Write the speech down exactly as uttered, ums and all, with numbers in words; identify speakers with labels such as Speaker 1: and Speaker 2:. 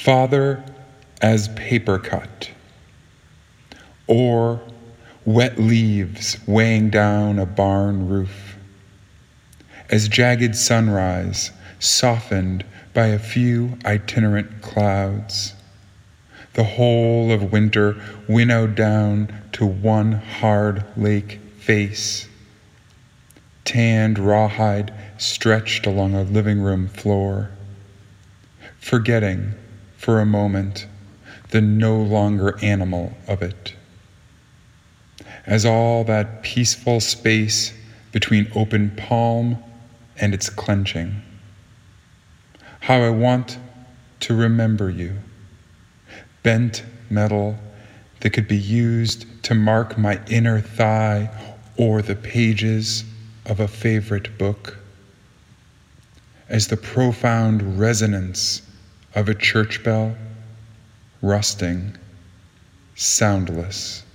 Speaker 1: Father as paper cut, or wet leaves weighing down a barn roof, as jagged sunrise softened by a few itinerant clouds, the whole of winter winnowed down to one hard lake face, tanned rawhide stretched along a living room floor, forgetting for a moment the no longer animal of it, as all that peaceful space between open palm and its clenching. How I want to remember you, bent metal that could be used to mark my inner thigh or the pages of a favorite book, as the profound resonance of a church bell, rusting, soundless.